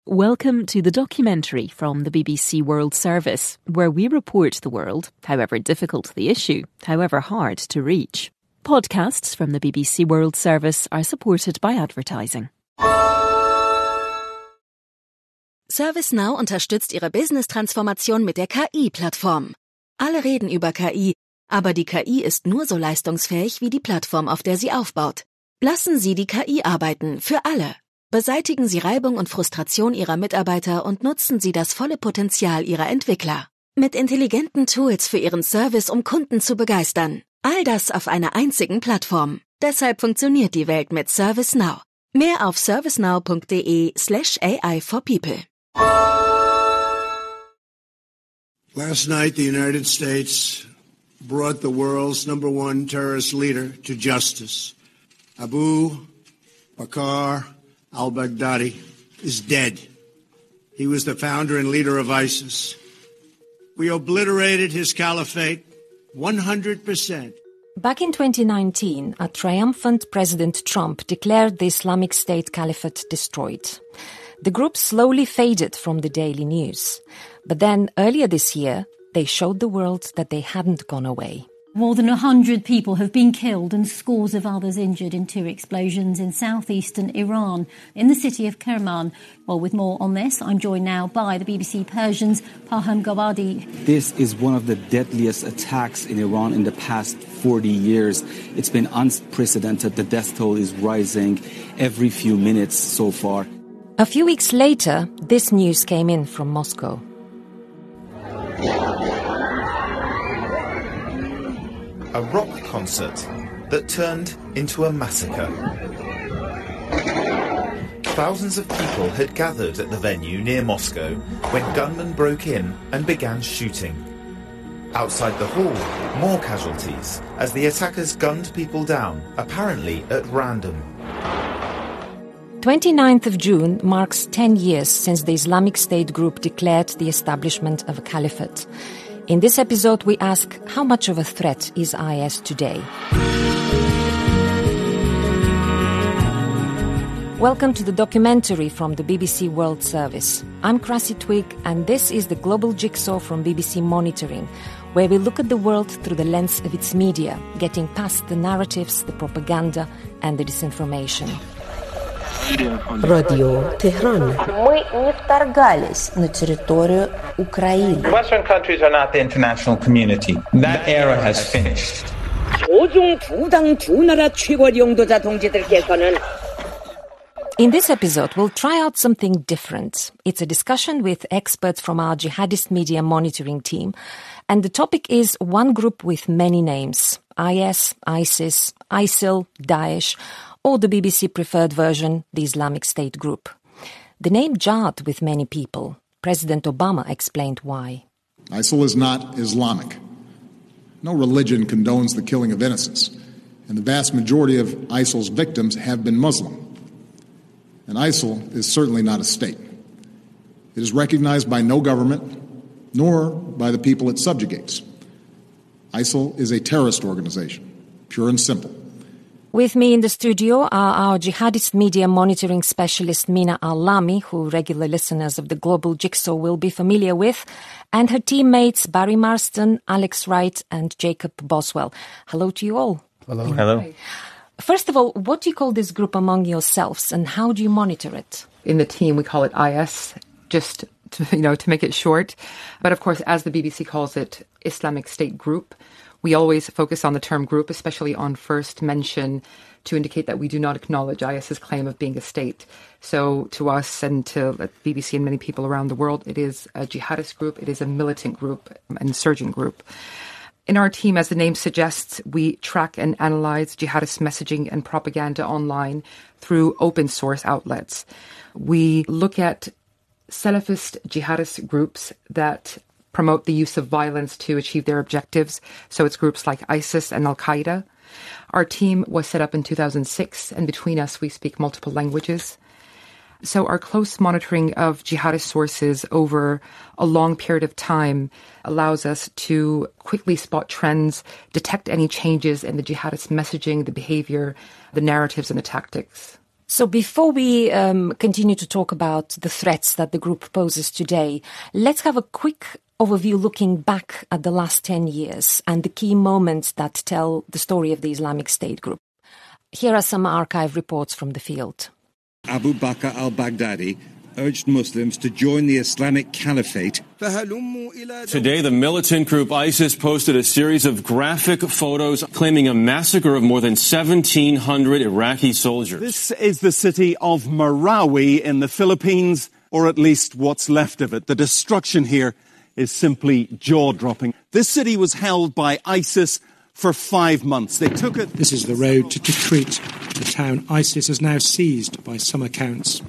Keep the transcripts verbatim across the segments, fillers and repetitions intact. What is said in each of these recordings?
Welcome to the documentary from the B B C World Service, where we report the world, however difficult the issue, however hard to reach. Podcasts from the B B C World Service are supported by advertising. ServiceNow unterstützt Ihre Business-Transformation mit der K I-Plattform. Alle reden über K I, aber die K I ist nur so leistungsfähig wie die Plattform, auf der sie aufbaut. Lassen Sie die K I arbeiten, für alle. Beseitigen Sie Reibung und Frustration Ihrer Mitarbeiter und nutzen Sie das volle Potenzial Ihrer Entwickler. Mit intelligenten Tools für Ihren Service, um Kunden zu begeistern. All das auf einer einzigen Plattform. Deshalb funktioniert die Welt mit ServiceNow. Mehr auf servicenow.de slash AI for people. Last night, the United States brought the world's number one terrorist leader to justice. Abu Bakr al-Baghdadi is dead. He was the founder and leader of ISIS. We obliterated his caliphate one hundred percent. Back in twenty nineteen, a triumphant President Trump declared the Islamic State Caliphate destroyed. The group slowly faded from the daily news. But then, earlier this year, they showed the world that they hadn't gone away. More than one hundred people have been killed and scores of others injured in two explosions in southeastern Iran, in the city of Kerman. Well, with more on this, I'm joined now by the B B C Persian's Paham Gawadi. This is one of the deadliest attacks in Iran in the past forty years. It's been unprecedented. The death toll is rising every few minutes so far. A few weeks later, this news came in from Moscow. A rock concert that turned into a massacre. Thousands of people had gathered at the venue near Moscow when gunmen broke in and began shooting. Outside the hall, more casualties as the attackers gunned people down, apparently at random. twenty-ninth of June marks ten years since the Islamic State group declared the establishment of a caliphate. In this episode, we ask, how much of a threat is I S today? Welcome to the documentary from the B B C World Service. I'm Krassi Twig, and this is the Global Jigsaw from B B C Monitoring, where we look at the world through the lens of its media, getting past the narratives, the propaganda, and the disinformation. Радио Tehran. Мы не вторгались на территорию Украины. Western countries are not the international community. That era has finished. In this episode, we'll try out something different. It's a discussion with experts from our jihadist media monitoring team. And the topic is one group with many names. I S, ISIS, ISIL, Daesh, or the B B C preferred version, the Islamic State group. The name jarred with many people. President Obama explained why. ISIL is not Islamic. No religion condones the killing of innocents, and the vast majority of ISIL's victims have been Muslim. And ISIL is certainly not a state. It is recognized by no government, nor by the people it subjugates. ISIL is a terrorist organization, pure and simple. With me in the studio are our jihadist media monitoring specialist Mina Al-Lami, who regular listeners of the Global Jigsaw will be familiar with, and her teammates Barry Marston, Alex Wright, and Jacob Boswell. Hello to you all. Hello. Hello. First of all, what do you call this group among yourselves, and how do you monitor it? In the team, we call it I S, just to, you know, to make it short. But of course, as the B B C calls it, Islamic State Group. We always focus on the term group, especially on first mention, to indicate that we do not acknowledge IS's claim of being a state. So to us and to the B B C and many people around the world, it is a jihadist group, it is a militant group, an insurgent group. In our team, as the name suggests, we track and analyze jihadist messaging and propaganda online through open source outlets. We look at Salafist jihadist groups that promote the use of violence to achieve their objectives. So it's groups like ISIS and Al-Qaeda. Our team was set up in two thousand six, and between us, we speak multiple languages. So our close monitoring of jihadist sources over a long period of time allows us to quickly spot trends, detect any changes in the jihadist messaging, the behavior, the narratives, and the tactics. So before we um, continue to talk about the threats that the group poses today, let's have a quick overview looking back at the last ten years and the key moments that tell the story of the Islamic State group. Here are some archive reports from the field. Abu Bakr al-Baghdadi urged Muslims to join the Islamic Caliphate. Today, the militant group ISIS posted a series of graphic photos claiming a massacre of more than seventeen hundred Iraqi soldiers. This is the city of Marawi in the Philippines, or at least what's left of it. The destruction here is simply jaw-dropping. This city was held by ISIS for five months. They took it. This is the road to Tikrit, the town ISIS has now seized by some accounts.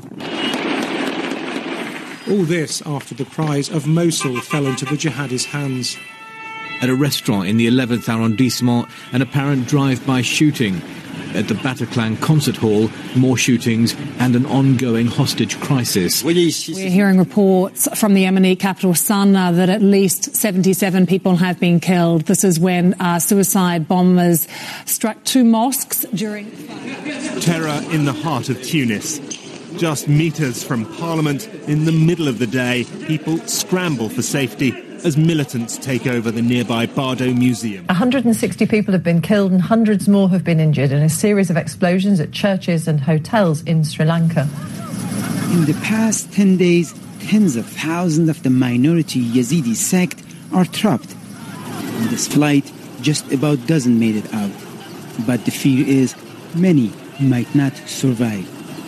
All this after the prize of Mosul fell into the jihadis' hands. At a restaurant in the eleventh arrondissement, an apparent drive-by shooting. At the Bataclan concert hall, more shootings and an ongoing hostage crisis. We're hearing reports from the Yemeni capital Sana'a that at least seventy-seven people have been killed. This is when uh, suicide bombers struck two mosques during... Terror in the heart of Tunis. Just metres from Parliament, in the middle of the day, people scramble for safety as militants take over the nearby Bardo Museum. one hundred sixty people have been killed and hundreds more have been injured in a series of explosions at churches and hotels in Sri Lanka. In the past ten days, tens of thousands of the minority Yazidi sect are trapped. On this flight, just about a dozen made it out. But the fear is many might not survive.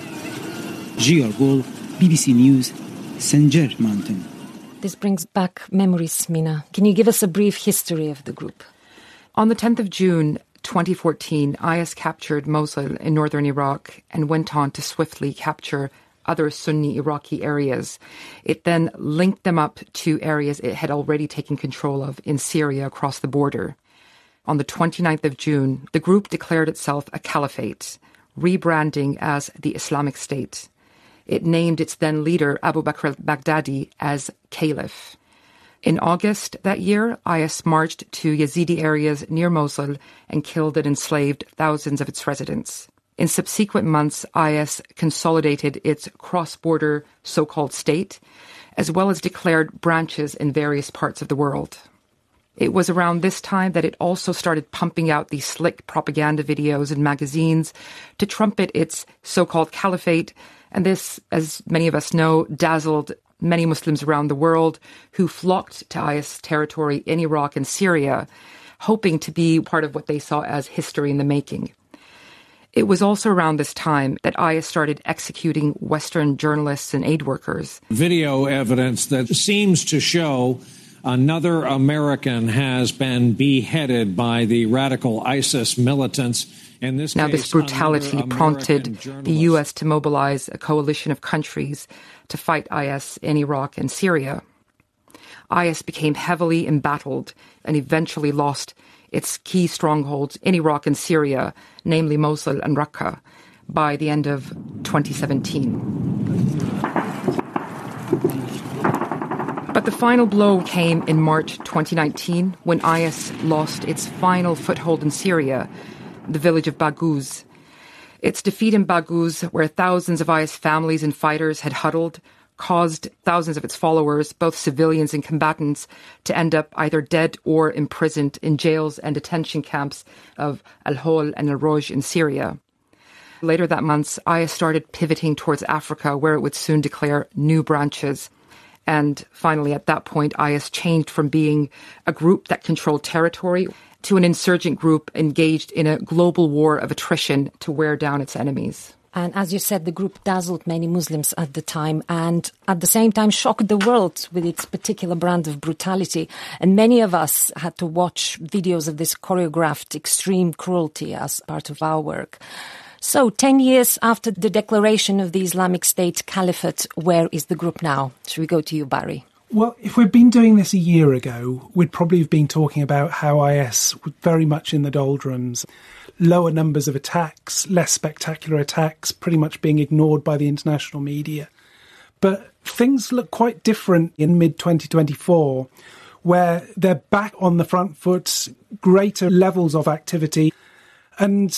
Giorgol, B B C News, Senjer Mountain. This brings back memories, Mina. Can you give us a brief history of the group? On the tenth of June twenty fourteen, I S captured Mosul in northern Iraq and went on to swiftly capture other Sunni Iraqi areas. It then linked them up to areas it had already taken control of in Syria across the border. On the twenty-ninth of June, the group declared itself a caliphate, rebranding as the Islamic State. It named its then leader, Abu Bakr al-Baghdadi, as caliph. In August that year, I S marched to Yazidi areas near Mosul and killed and enslaved thousands of its residents. In subsequent months, I S consolidated its cross-border so-called state, as well as declared branches in various parts of the world. It was around this time that it also started pumping out these slick propaganda videos in magazines to trumpet its so-called caliphate. And this, as many of us know, dazzled many Muslims around the world who flocked to I S territory in Iraq and Syria, hoping to be part of what they saw as history in the making. It was also around this time that I S started executing Western journalists and aid workers. Video evidence that seems to show another American has been beheaded by the radical ISIS militants. In this now, case, this brutality prompted the U S to mobilize a coalition of countries to fight I S in Iraq and Syria. I S became heavily embattled and eventually lost its key strongholds in Iraq and Syria, namely Mosul and Raqqa, by the end of twenty seventeen. But the final blow came in March twenty nineteen when I S lost its final foothold in Syria, the village of Baghouz. Its defeat in Baghouz, where thousands of I S families and fighters had huddled, caused thousands of its followers, both civilians and combatants, to end up either dead or imprisoned in jails and detention camps of Al-Hol and Al-Roj in Syria. Later that month, I S started pivoting towards Africa, where it would soon declare new branches. And finally, at that point, I S changed from being a group that controlled territory to an insurgent group engaged in a global war of attrition to wear down its enemies. And as you said, the group dazzled many Muslims at the time and at the same time shocked the world with its particular brand of brutality. And many of us had to watch videos of this choreographed extreme cruelty as part of our work. So, ten years after the declaration of the Islamic State Caliphate, where is the group now? Should we go to you, Barry? Well, if we'd been doing this a year ago, we'd probably have been talking about how I S was very much in the doldrums. Lower numbers of attacks, less spectacular attacks, pretty much being ignored by the international media. But things look quite different in mid twenty twenty-four, where they're back on the front foot, greater levels of activity. And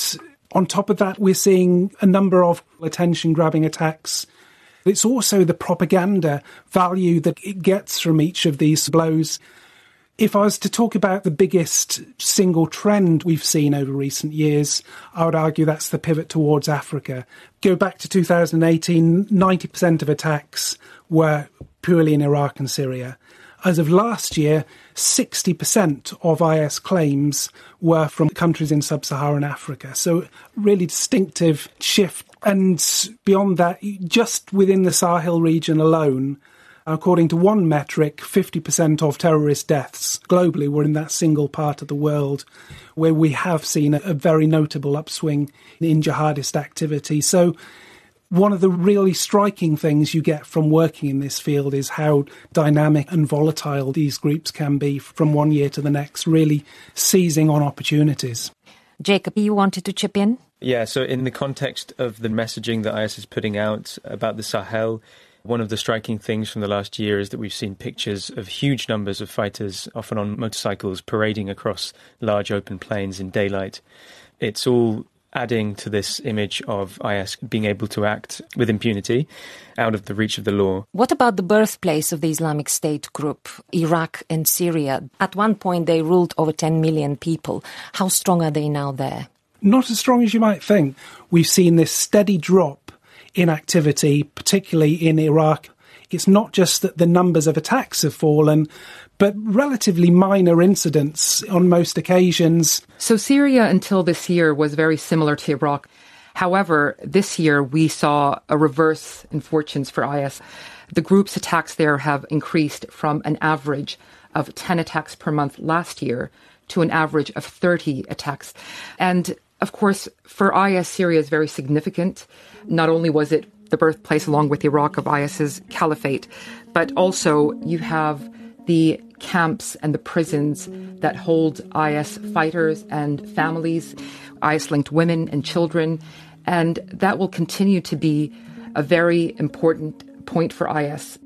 On top of that, we're seeing a number of attention-grabbing attacks. It's also the propaganda value that it gets from each of these blows. If I was to talk about the biggest single trend we've seen over recent years, I would argue that's the pivot towards Africa. Go back to two thousand eighteen, ninety percent of attacks were purely in Iraq and Syria. As of last year, sixty percent of I S claims were from countries in sub-Saharan Africa. So really distinctive shift. And beyond that, just within the Sahel region alone, according to one metric, fifty percent of terrorist deaths globally were in that single part of the world where we have seen a, a very notable upswing in jihadist activity. So one of the really striking things you get from working in this field is how dynamic and volatile these groups can be from one year to the next, really seizing on opportunities. Jacob, you wanted to chip in? Yeah, so in the context of the messaging that I S is putting out about the Sahel, one of the striking things from the last year is that we've seen pictures of huge numbers of fighters, often on motorcycles, parading across large open plains in daylight. It's all adding to this image of I S being able to act with impunity, out of the reach of the law. What about the birthplace of the Islamic State group, Iraq and Syria? At one point they ruled over ten million people. How strong are they now there? Not as strong as you might think. We've seen this steady drop in activity, particularly in Iraq. It's not just that the numbers of attacks have fallen, but relatively minor incidents on most occasions. So Syria until this year was very similar to Iraq. However, this year we saw a reverse in fortunes for I S. The group's attacks there have increased from an average of ten attacks per month last year to an average of thirty attacks. And of course, for I S, Syria is very significant. Not only was it the birthplace, along with Iraq, of IS's caliphate, but also you have the camps and the prisons that hold I S fighters and families, I S-linked women and children, and that will continue to be a very important point for I S.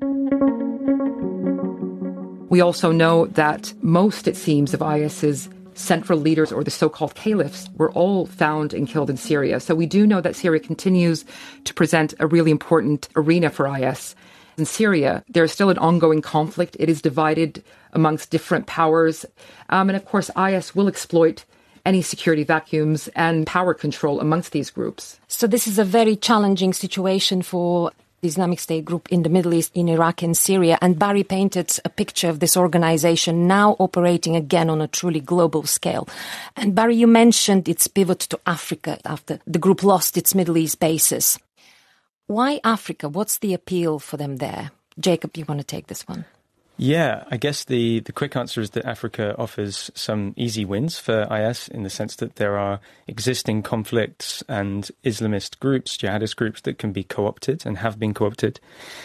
We also know that most, it seems, of IS's central leaders, or the so-called caliphs, were all found and killed in Syria. So we do know that Syria continues to present a really important arena for I S. In Syria, there's still an ongoing conflict. It is divided amongst different powers. Um, and of course, I S will exploit any security vacuums and power control amongst these groups. So this is a very challenging situation for the Islamic State group in the Middle East, in Iraq and Syria. And Barry painted a picture of this organization now operating again on a truly global scale. And Barry, you mentioned its pivot to Africa after the group lost its Middle East bases. Why Africa? What's the appeal for them there? Jacob, you want to take this one? Yeah, I guess the, the quick answer is that Africa offers some easy wins for I S in the sense that there are existing conflicts and Islamist groups, jihadist groups, that can be co-opted and have been co-opted.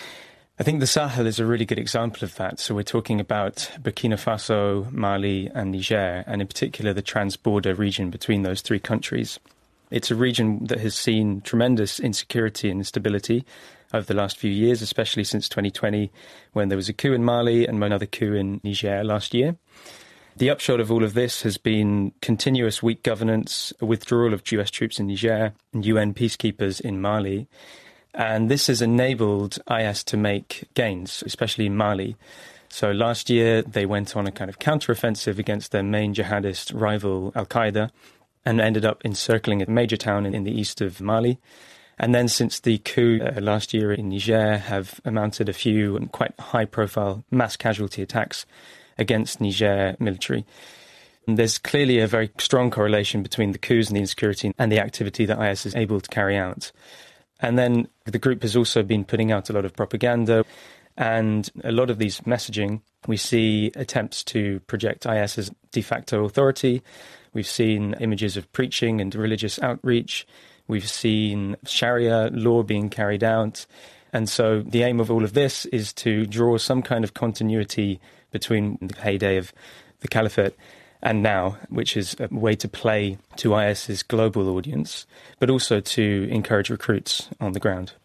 I think the Sahel is a really good example of that. So we're talking about Burkina Faso, Mali and Niger, and in particular the trans-border region between those three countries. It's a region that has seen tremendous insecurity and instability over the last few years, especially since twenty twenty, when there was a coup in Mali and another coup in Niger last year. The upshot of all of this has been continuous weak governance, a withdrawal of U S troops in Niger and U N peacekeepers in Mali. And this has enabled I S to make gains, especially in Mali. So last year, they went on a kind of counteroffensive against their main jihadist rival, Al-Qaeda, and ended up encircling a major town in the east of Mali. And then since the coup uh, last year in Niger, have mounted a few quite high-profile mass casualty attacks against Niger military. And there's clearly a very strong correlation between the coups and the insecurity and the activity that I S is able to carry out. And then the group has also been putting out a lot of propaganda, and a lot of these messaging, we see attempts to project I S as de facto authority. We've seen images of preaching and religious outreach. We've seen Sharia law being carried out. And so the aim of all of this is to draw some kind of continuity between the heyday of the caliphate and now, which is a way to play to IS's global audience, but also to encourage recruits on the ground.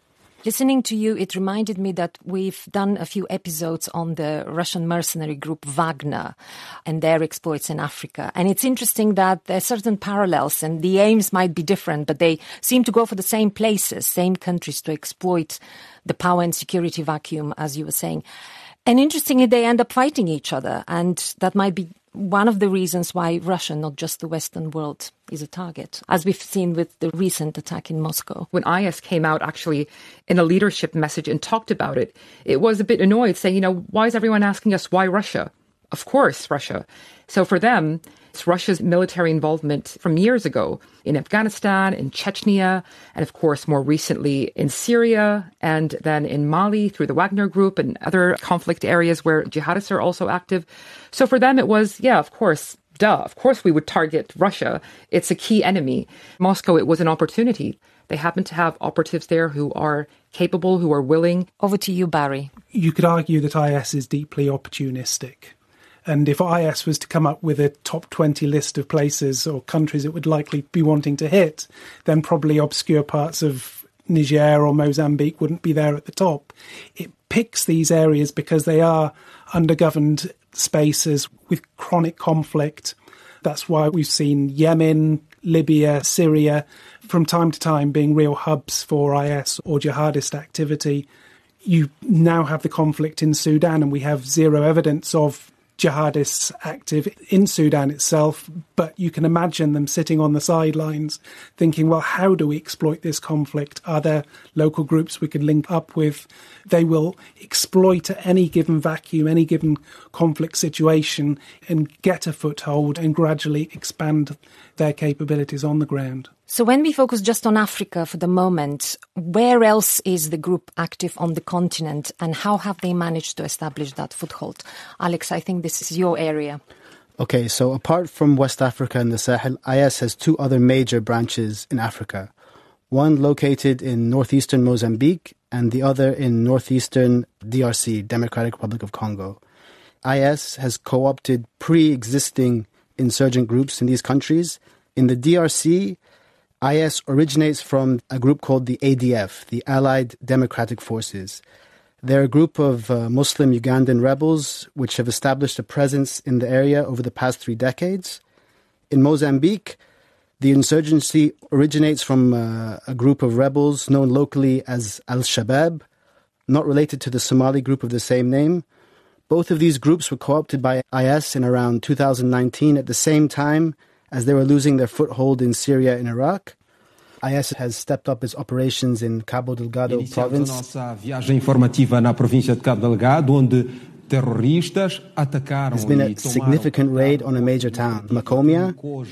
Listening to you, it reminded me that we've done a few episodes on the Russian mercenary group Wagner and their exploits in Africa. And it's interesting that there are certain parallels and the aims might be different, but they seem to go for the same places, same countries to exploit the power and security vacuum, as you were saying. And interestingly, they end up fighting each other. And that might be one of the reasons why Russia, not just the Western world, is a target, as we've seen with the recent attack in Moscow. When I S came out actually in a leadership message and talked about it, it was a bit annoyed, saying, you know, why is everyone asking us why Russia? Of course, Russia. So for them, it's Russia's military involvement from years ago in Afghanistan, in Chechnya, and of course more recently in Syria, and then in Mali through the Wagner Group and other conflict areas where jihadists are also active. So for them it was, yeah, of course, duh, of course we would target Russia. It's a key enemy. Moscow, it was an opportunity. They happen to have operatives there who are capable, who are willing. Over to you, Barry. You could argue that I S is deeply opportunistic. And if I S was to come up with a top twenty list of places or countries it would likely be wanting to hit, then probably obscure parts of Niger or Mozambique wouldn't be there at the top. It picks these areas because they are undergoverned spaces with chronic conflict. That's why we've seen Yemen, Libya, Syria, from time to time being real hubs for I S or jihadist activity. You now have the conflict in Sudan, and we have zero evidence of jihadists active in Sudan itself, but you can imagine them sitting on the sidelines thinking, well, how do we exploit this conflict? Are there local groups we could link up with? They will exploit any given vacuum, any given conflict situation, and get a foothold and gradually expand their capabilities on the ground. So when we focus just on Africa for the moment, where else is the group active on the continent, and how have they managed to establish that foothold? Alex, I think this is your area. Okay, so apart from West Africa and the Sahel, I S has two other major branches in Africa. One located in northeastern Mozambique and the other in northeastern D R C, Democratic Republic of Congo. I S has co-opted pre-existing insurgent groups in these countries. In the D R C, I S originates from a group called the A D F, the Allied Democratic Forces. They're a group of uh, Muslim Ugandan rebels which have established a presence in the area over the past three decades. In Mozambique, the insurgency originates from uh, a group of rebels known locally as Al-Shabaab, not related to the Somali group of the same name. Both of these groups were co-opted by I S in around two thousand nineteen at the same time as they were losing their foothold in Syria and Iraq. I S has stepped up its operations in Cabo Delgado province. Nossa viagem informativa na província de Cabo Delgado, onde terroristas atacaram. There's been a significant raid on a major town, Macomia.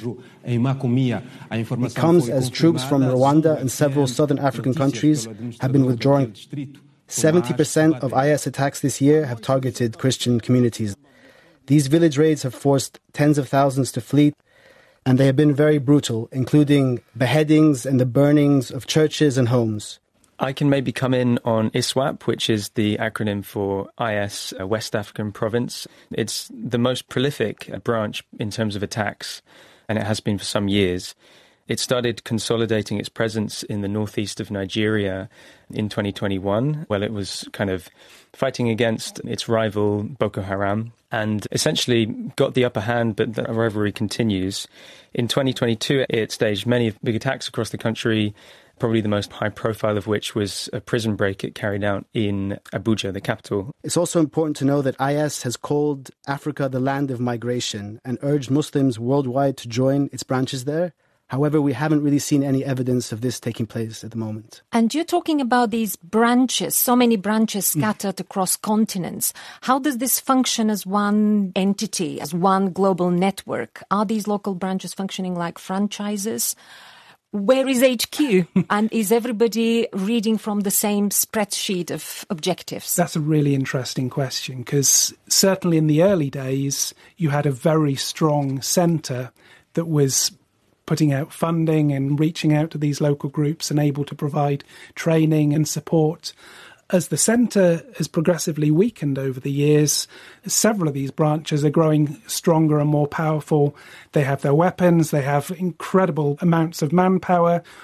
It comes as troops from Rwanda and several southern African countries have been withdrawing. seventy percent of I S attacks this year have targeted Christian communities. These village raids have forced tens of thousands to flee, and they have been very brutal, including beheadings and the burnings of churches and homes. I can maybe come in on ISWAP, which is the acronym for I S, uh, West African Province. It's the most prolific uh, branch in terms of attacks, and it has been for some years. It started consolidating its presence in the northeast of Nigeria in twenty twenty-one, where it was kind of fighting against its rival Boko Haram, and essentially got the upper hand, but the rivalry continues. In twenty twenty-two, it staged many big attacks across the country, probably the most high profile of which was a prison break it carried out in Abuja, the capital. It's also important to know that I S has called Africa the land of migration and urged Muslims worldwide to join its branches there. However, we haven't really seen any evidence of this taking place at the moment. And you're talking about these branches, so many branches scattered mm. across continents. How does this function as one entity, as one global network? Are these local branches functioning like franchises? Where is H Q? And is everybody reading from the same spreadsheet of objectives? That's a really interesting question, because certainly in the early days, you had a very strong centre that was putting out funding and reaching out to these local groups and able to provide training and support. As the centre has progressively weakened over the years, several of these branches are growing stronger and more powerful. They have their weapons, they have incredible amounts of manpower,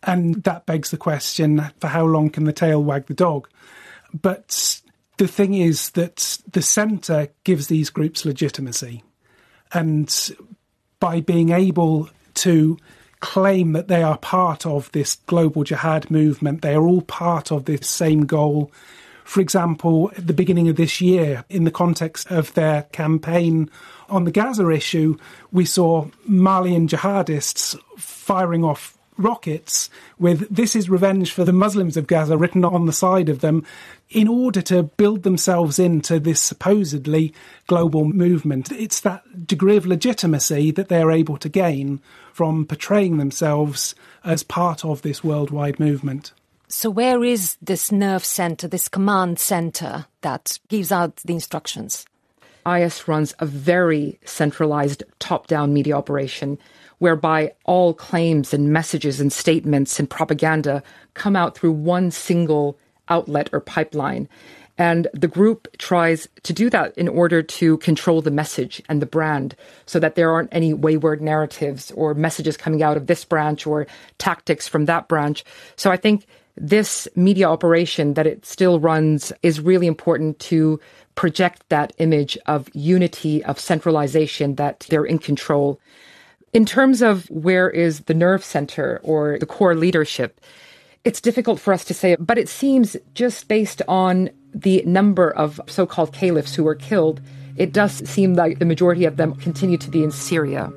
And that begs the question, for how long can the tail wag the dog? But the thing is that the centre gives these groups legitimacy. And by being able to claim that they are part of this global jihad movement, they are all part of this same goal. For example, at the beginning of this year, in the context of their campaign on the Gaza issue, we saw Malian jihadists firing off rockets with "This is revenge for the Muslims of Gaza" written on the side of them, in order to build themselves into this supposedly global movement. It's that degree of legitimacy that they're able to gain from portraying themselves as part of this worldwide movement. So where is this nerve centre, this command centre that gives out the instructions? I S runs a very centralised top-down media operation whereby all claims and messages and statements and propaganda come out through one single outlet or pipeline. And the group tries to do that in order to control the message and the brand so that there aren't any wayward narratives or messages coming out of this branch or tactics from that branch. So I think this media operation that it still runs is really important to project that image of unity, of centralization, that they're in control. In terms of where is the nerve center or the core leadership, it's difficult for us to say, but it seems just based on the number of so-called caliphs who were killed, it does seem like the majority of them continue to be in Syria.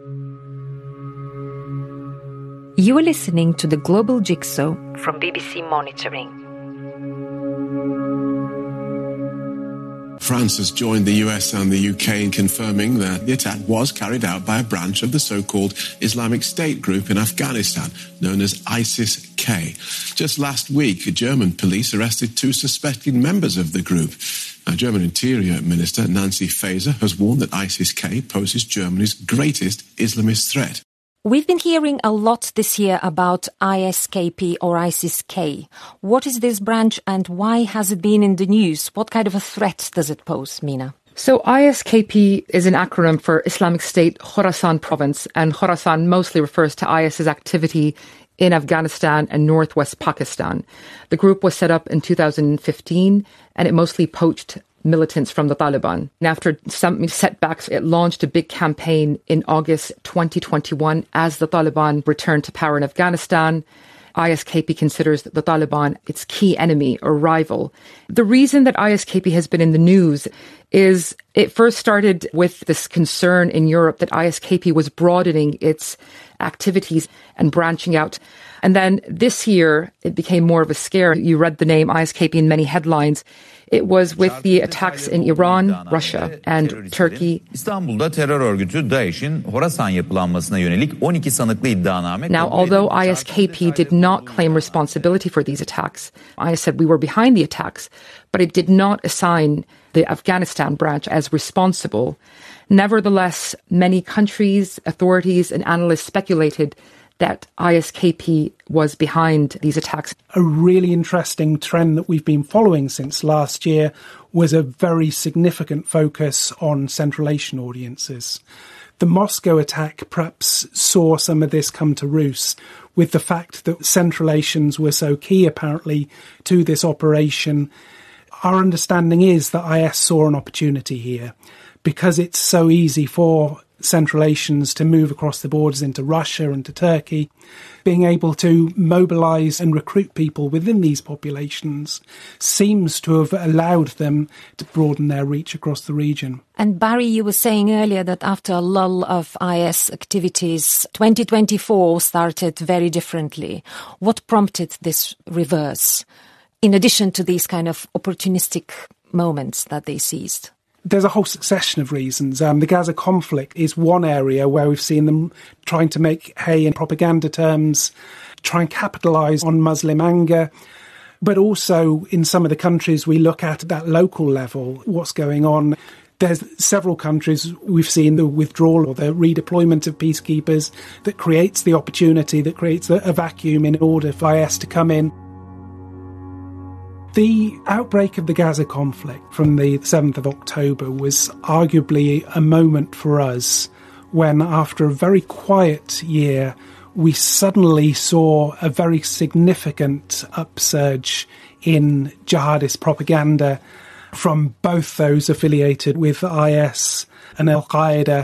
You are listening to the Global Jigsaw from B B C Monitoring. France has joined the U S and the U K in confirming that the attack was carried out by a branch of the so-called Islamic State group in Afghanistan, known as ISIS-K. Just last week, German police arrested two suspected members of the group. Now, German Interior Minister Nancy Faeser has warned that ISIS-K poses Germany's greatest Islamist threat. We've been hearing a lot this year about I S K P or ISIS-K. What is this branch and why has it been in the news? What kind of a threat does it pose, Mina? So I S K P is an acronym for Islamic State Khorasan Province, and Khorasan mostly refers to IS's activity in Afghanistan and northwest Pakistan. The group was set up in two thousand fifteen, and it mostly poached militants from the Taliban. And after some setbacks, it launched a big campaign in August twenty twenty-one as the Taliban returned to power in Afghanistan. I S K P considers the Taliban its key enemy or rival. The reason that I S K P has been in the news is it first started with this concern in Europe that I S K P was broadening its activities and branching out. And then this year, it became more of a scare. You read the name I S K P in many headlines. It was with the attacks in Iran, Russia, and Turkey. İstanbul'da terör örgütü DAEŞ'in Horasan yapılanmasına yönelik on iki sanıklı iddianame. Now, although I S K P did not claim responsibility for these attacks, I S said we were behind the attacks, but it did not assign the Afghanistan branch as responsible. Nevertheless, many countries, authorities, and analysts speculated that I S K P was behind these attacks. A really interesting trend that we've been following since last year was a very significant focus on Central Asian audiences. The Moscow attack perhaps saw some of this come to roost, with the fact that Central Asians were so key, apparently, to this operation. Our understanding is that I S saw an opportunity here, because it's so easy for Central Asians to move across the borders into Russia and to Turkey. Being able to mobilise and recruit people within these populations seems to have allowed them to broaden their reach across the region. And Barry, you were saying earlier that after a lull of I S activities, twenty twenty-four started very differently. What prompted this reverse, in addition to these kind of opportunistic moments that they seized? There's a whole succession of reasons. Um, the Gaza conflict is one area where we've seen them trying to make hay in propaganda terms, try and capitalise on Muslim anger. But also in some of the countries we look at at that local level, what's going on. There's several countries we've seen the withdrawal or the redeployment of peacekeepers that creates the opportunity, that creates a, a vacuum in order for I S to come in. The outbreak of the Gaza conflict from the seventh of October was arguably a moment for us when, after a very quiet year, we suddenly saw a very significant upsurge in jihadist propaganda from both those affiliated with I S and Al-Qaeda.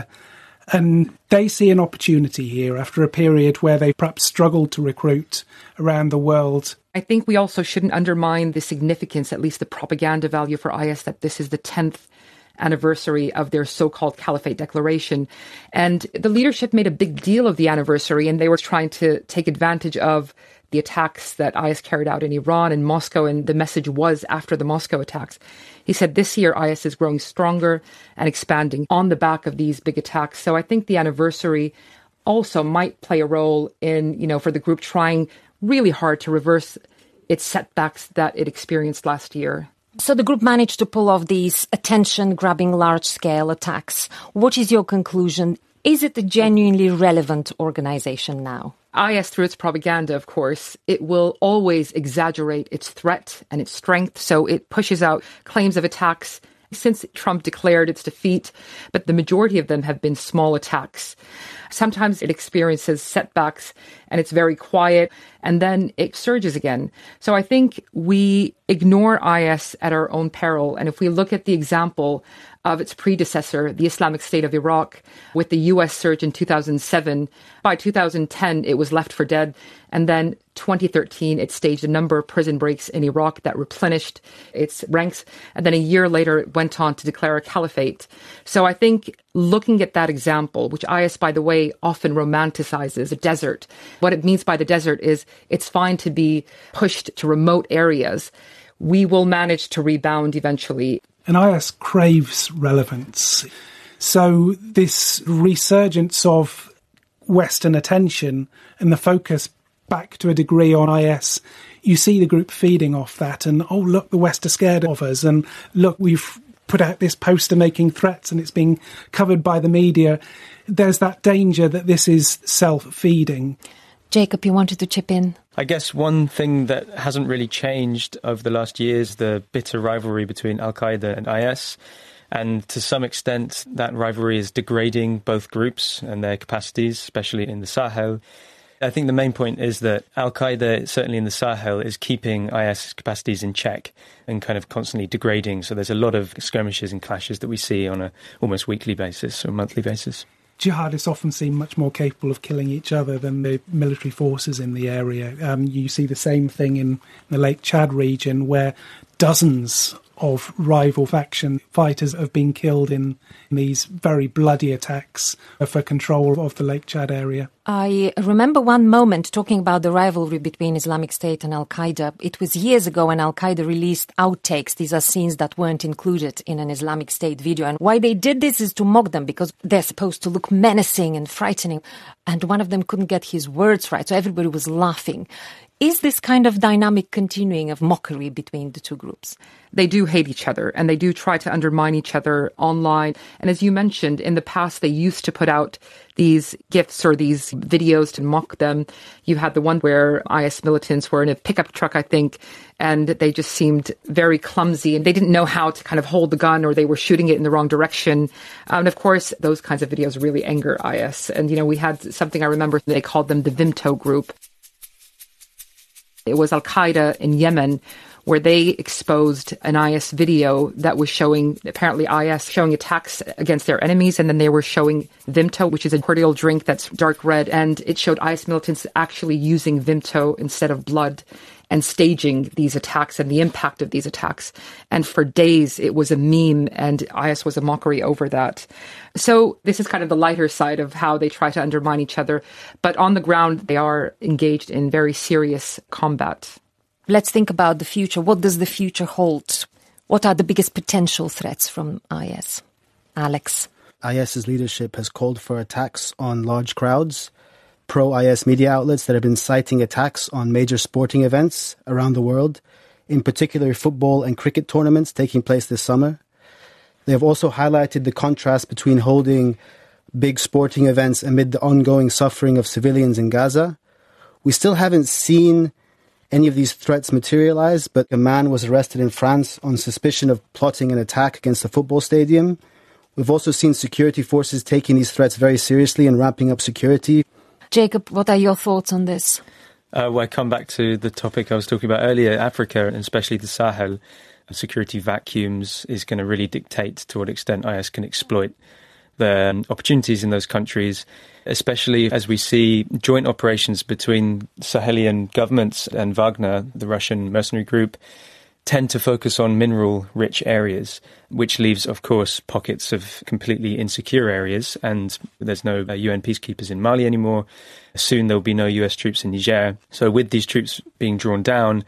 And they see an opportunity here after a period where they perhaps struggled to recruit around the world. I think we also shouldn't undermine the significance, at least the propaganda value for I S, that this is the tenth anniversary of their so-called Caliphate Declaration. And the leadership made a big deal of the anniversary, and they were trying to take advantage of the attacks that I S carried out in Iran and Moscow, and the message was after the Moscow attacks. He said this year I S is growing stronger and expanding on the back of these big attacks. So I think the anniversary also might play a role in, you know, for the group trying really hard to reverse its setbacks that it experienced last year. So the group managed to pull off these attention-grabbing large-scale attacks. What is your conclusion? Is it a genuinely relevant organization now? I S, through its propaganda, of course, it will always exaggerate its threat and its strength. So it pushes out claims of attacks since Trump declared its defeat, but the majority of them have been small attacks. Sometimes it experiences setbacks and it's very quiet, and then it surges again. So I think we ignore I S at our own peril. And if we look at the example of its predecessor, the Islamic State of Iraq, with the U S surge in two thousand seven, by two thousand ten, it was left for dead. And then twenty thirteen, it staged a number of prison breaks in Iraq that replenished its ranks. And then a year later, it went on to declare a caliphate. So I think looking at that example, which I S, by the way, often romanticizes a desert. What it means by the desert is it's fine to be pushed to remote areas. We will manage to rebound eventually. And I S craves relevance. So this resurgence of Western attention and the focus back to a degree on I S, you see the group feeding off that and, oh, look, the West are scared of us, and look, we've put out this poster making threats and it's being covered by the media. There's that danger that this is self-feeding. Jacob, you wanted to chip in? I guess one thing that hasn't really changed over the last years, the bitter rivalry between Al-Qaeda and I S. And to some extent, that rivalry is degrading both groups and their capacities, especially in the Sahel. I think the main point is that Al-Qaeda, certainly in the Sahel, is keeping I S capacities in check and kind of constantly degrading. So there's a lot of skirmishes and clashes that we see on a almost weekly basis or monthly basis. Jihadists often seem much more capable of killing each other than the military forces in the area. Um, you see the same thing in the Lake Chad region, where dozens of rival faction fighters have been killed in these very bloody attacks for control of the Lake Chad area. I remember one moment talking about the rivalry between Islamic State and Al-Qaeda. It was years ago when Al-Qaeda released outtakes. These are scenes that weren't included in an Islamic State video. And why they did this is to mock them, because they're supposed to look menacing and frightening. And one of them couldn't get his words right, so everybody was laughing. Is this kind of dynamic continuing of mockery between the two groups? They do hate each other, and they do try to undermine each other online. And as you mentioned, in the past, they used to put out these GIFs or these videos to mock them. You had the one where I S militants were in a pickup truck, I think, and they just seemed very clumsy, and they didn't know how to kind of hold the gun, or they were shooting it in the wrong direction. Um, and of course, those kinds of videos really anger I S. And, you know, we had something I remember, they called them the Vimto group. It was Al-Qaeda in Yemen, where they exposed an I S video that was showing, apparently I S showing attacks against their enemies, and then they were showing Vimto, which is a cordial drink that's dark red, and it showed I S militants actually using Vimto instead of blood and staging these attacks and the impact of these attacks. And for days, it was a meme, and I S was a mockery over that. So this is kind of the lighter side of how they try to undermine each other. But on the ground, they are engaged in very serious combat. Let's think about the future. What does the future hold? What are the biggest potential threats from I S? Alex? IS's leadership has called for attacks on large crowds. Pro-I S media outlets that have been citing attacks on major sporting events around the world, in particular football and cricket tournaments taking place this summer. They have also highlighted the contrast between holding big sporting events amid the ongoing suffering of civilians in Gaza. We still haven't seen any of these threats materialize, but a man was arrested in France on suspicion of plotting an attack against a football stadium. We've also seen security forces taking these threats very seriously and ramping up security. Jacob, what are your thoughts on this? Uh, well, I come back to the topic I was talking about earlier, Africa, and especially the Sahel. Security vacuums is going to really dictate to what extent I S can exploit the um, opportunities in those countries, especially as we see joint operations between Sahelian governments and Wagner, the Russian mercenary group, tend to focus on mineral-rich areas, which leaves, of course, pockets of completely insecure areas. And there's no uh, U N peacekeepers in Mali anymore. Soon there will be no U S troops in Niger. So with these troops being drawn down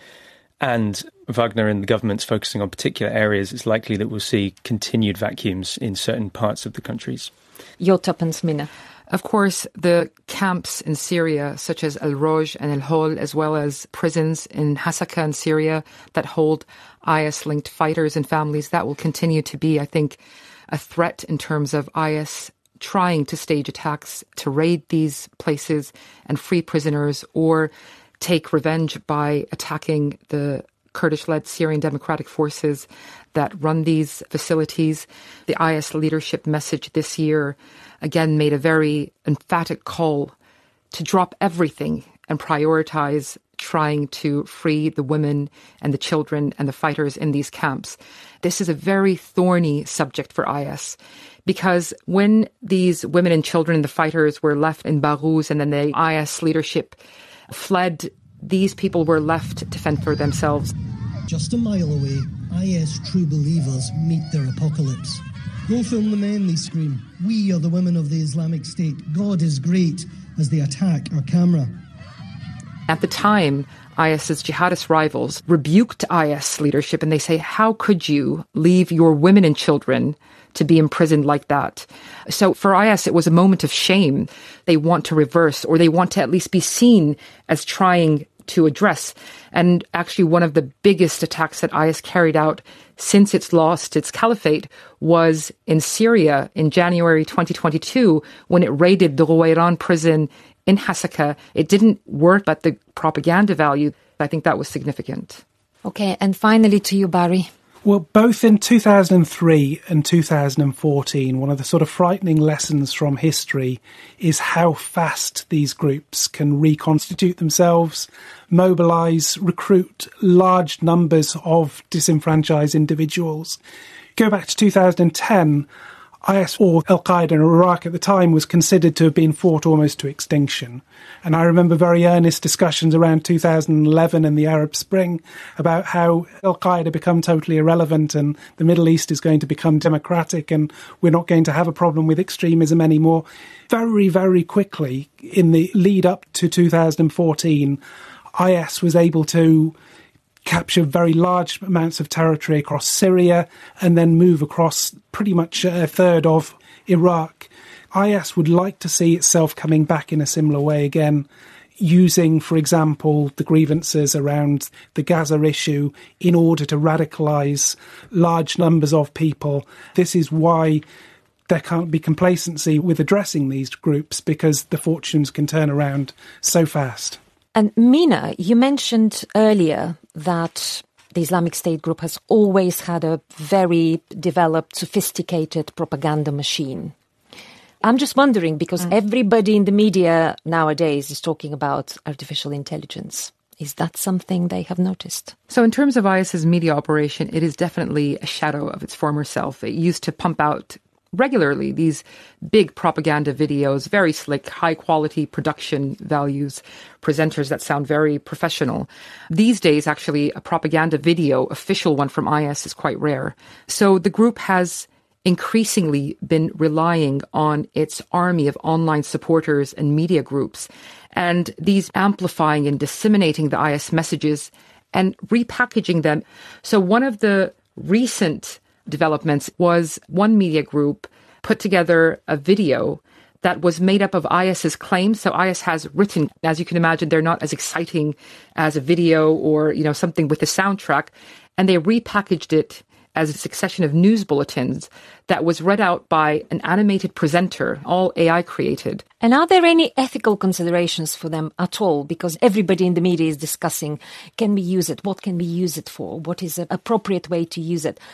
and Wagner and the government's focusing on particular areas, it's likely that we'll see continued vacuums in certain parts of the countries. Your tuppence, Mina. Of course, the camps in Syria, such as Al Roj and Al Hol, as well as prisons in Hasaka in Syria that hold I S-linked fighters and families, that will continue to be, I think, a threat in terms of I S trying to stage attacks to raid these places and free prisoners, or take revenge by attacking the Kurdish-led Syrian Democratic Forces that run these facilities. The I S leadership message this year again made a very emphatic call to drop everything and prioritize trying to free the women and the children and the fighters in these camps. This is a very thorny subject for I S, because when these women and children and the fighters were left in Baghuz and then the I S leadership fled, these people were left to fend for themselves. Just a mile away, I S true believers meet their apocalypse. Go film the men, they scream. We are the women of the Islamic State. God is great, as they attack our camera. At the time, IS's jihadist rivals rebuked I S leadership and they say, how could you leave your women and children to be imprisoned like that? So for I S, it was a moment of shame. They want to reverse, or they want to at least be seen as trying to address. And actually one of the biggest attacks that I S carried out since it's lost its caliphate was in Syria in January twenty twenty-two, when it raided the Rouayran prison in Hasaka. It didn't work, but the propaganda value, I think that was significant. Okay, and finally to you, Barry. Well, both in two thousand three and two thousand fourteen, one of the sort of frightening lessons from history is how fast these groups can reconstitute themselves, mobilise, recruit large numbers of disenfranchised individuals. Go back to two thousand ten, I S or Al-Qaeda in Iraq at the time was considered to have been fought almost to extinction. And I remember very earnest discussions around two thousand eleven and the Arab Spring about how Al-Qaeda become totally irrelevant and the Middle East is going to become democratic and we're not going to have a problem with extremism anymore. Very, very quickly, in the lead up to two thousand fourteen, I S was able to capture very large amounts of territory across Syria and then move across pretty much a third of Iraq. I S would like to see itself coming back in a similar way again, using, for example, the grievances around the Gaza issue in order to radicalise large numbers of people. This is why there can't be complacency with addressing these groups, because the fortunes can turn around so fast. And Mina, you mentioned earlier that the Islamic State group has always had a very developed, sophisticated propaganda machine. I'm just wondering, because mm. everybody in the media nowadays is talking about artificial intelligence. Is that something they have noticed? So in terms of IS's media operation, it is definitely a shadow of its former self. It used to pump out regularly these big propaganda videos, very slick, high-quality production values, presenters that sound very professional. These days, actually, a propaganda video, official one from I S, is quite rare. So the group has increasingly been relying on its army of online supporters and media groups, and these amplifying and disseminating the I S messages and repackaging them. So one of the recent developments was one media group put together a video that was made up of IS's claims. So I S has written, as you can imagine, they're not as exciting as a video or, you know, something with a soundtrack. And they repackaged it as a succession of news bulletins that was read out by an animated presenter, all A I created. And are there any ethical considerations for them at all? Because everybody in the media is discussing, can we use it? What can we use it for? What is an appropriate way to use it?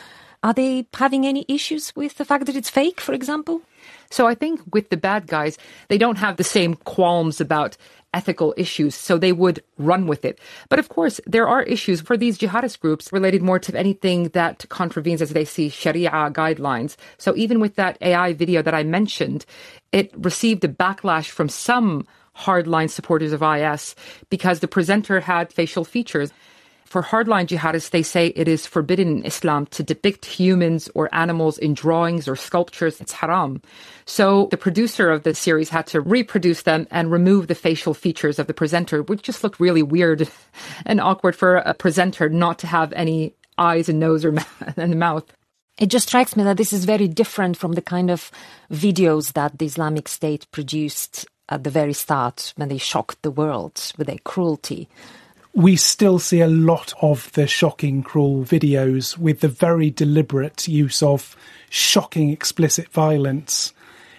Are they having any issues with the fact that it's fake, for example? So I think with the bad guys, they don't have the same qualms about ethical issues, so they would run with it. But of course, there are issues for these jihadist groups related more to anything that contravenes, as they see, Sharia guidelines. So even with that A I video that I mentioned, it received a backlash from some hardline supporters of I S because the presenter had facial features. For hardline jihadists, they say it is forbidden in Islam to depict humans or animals in drawings or sculptures. It's haram. So the producer of the series had to reproduce them and remove the facial features of the presenter, which just looked really weird and awkward for a presenter not to have any eyes and nose or and mouth. It just strikes me that this is very different from the kind of videos that the Islamic State produced at the very start when they shocked the world with their cruelty. We still see a lot of the shocking, cruel videos with the very deliberate use of shocking, explicit violence.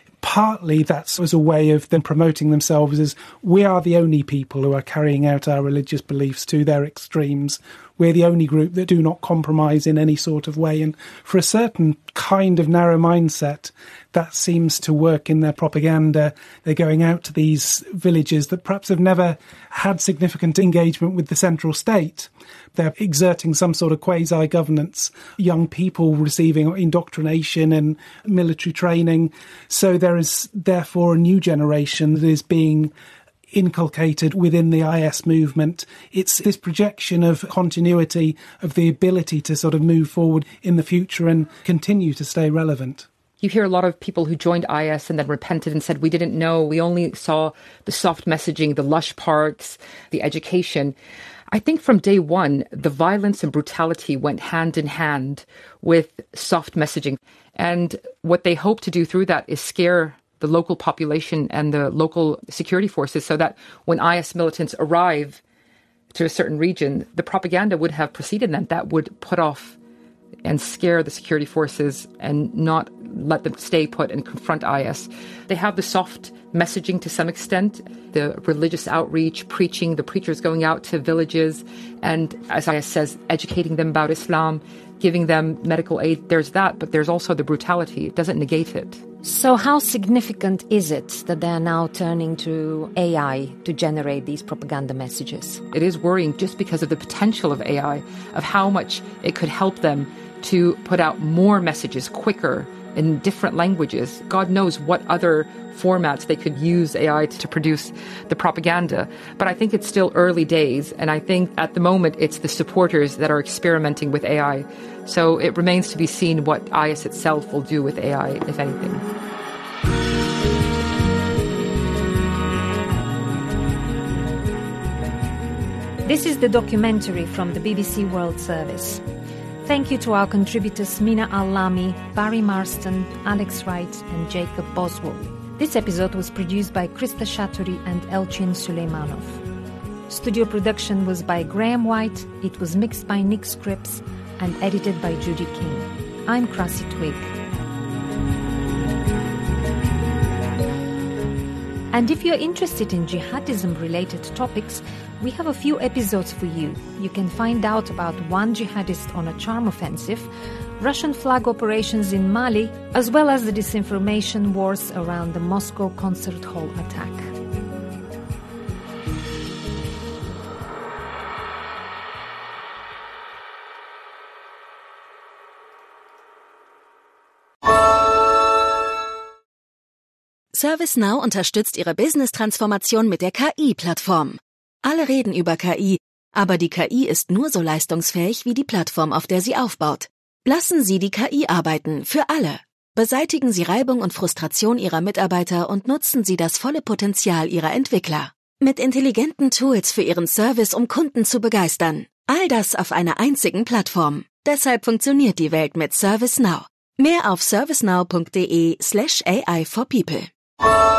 Partly that's as a way of them promoting themselves as we are the only people who are carrying out our religious beliefs to their extremes. We're the only group that do not compromise in any sort of way. And for a certain kind of narrow mindset, that seems to work in their propaganda. They're going out to these villages that perhaps have never had significant engagement with the central state. They're exerting some sort of quasi-governance, young people receiving indoctrination and military training. So there is therefore a new generation that is being inculcated within the I S movement. It's this projection of continuity, of the ability to sort of move forward in the future and continue to stay relevant. You hear a lot of people who joined I S and then repented and said, we didn't know, we only saw the soft messaging, the lush parts, the education. I think from day one, the violence and brutality went hand in hand with soft messaging. And what they hope to do through that is scare the local population and the local security forces so that when I S militants arrive to a certain region, the propaganda would have preceded them that would put off and scare the security forces and not let them stay put and confront I S. They have the soft messaging to some extent, the religious outreach, preaching, the preachers going out to villages, and as I S says, educating them about Islam, giving them medical aid. There's that, but there's also the brutality. It doesn't negate it. So how significant is it that they are now turning to A I to generate these propaganda messages? It is worrying just because of the potential of A I, of how much it could help them to put out more messages quicker in different languages. God knows what other formats they could use A I to produce the propaganda. But I think it's still early days, and I think at the moment it's the supporters that are experimenting with A I. So it remains to be seen what I S itself will do with A I, if anything. This is the documentary from the B B C World Service. Thank you to our contributors Mina Al-Lami, Barry Marston, Alex Wright and Jacob Boswell. This episode was produced by Krista Shaturi and Elchin Suleimanov. Studio production was by Graham White, it was mixed by Nick Scripps and edited by Judy King. I'm Krasi Twig. And if you're interested in jihadism-related topics, we have a few episodes for you. You can find out about one jihadist on a charm offensive, Russian flag operations in Mali, as well as the disinformation wars around the Moscow concert hall attack. ServiceNow unterstützt Ihre Business-Transformation mit der K I-Plattform. Alle reden über K I, aber die K I ist nur so leistungsfähig wie die Plattform, auf der sie aufbaut. Lassen Sie die K I arbeiten, für alle. Beseitigen Sie Reibung und Frustration Ihrer Mitarbeiter und nutzen Sie das volle Potenzial Ihrer Entwickler. Mit intelligenten Tools für Ihren Service, um Kunden zu begeistern. All das auf einer einzigen Plattform. Deshalb funktioniert die Welt mit ServiceNow. Mehr auf servicenow punkt de slash A I for people.